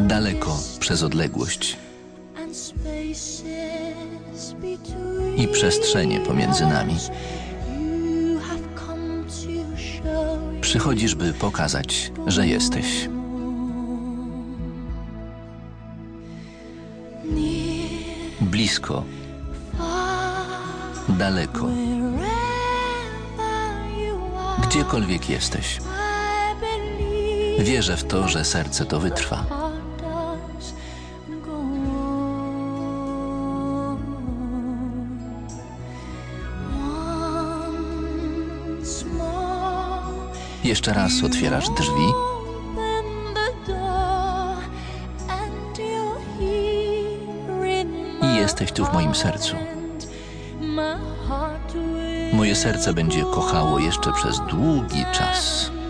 daleko przez odległość i przestrzenie pomiędzy nami. Przychodzisz, by pokazać, że jesteś. Blisko, daleko, gdziekolwiek jesteś. Wierzę w to, że serce to wytrwa. Jeszcze raz otwierasz drzwi i jesteś tu w moim sercu. Moje serce będzie kochało jeszcze przez długi czas.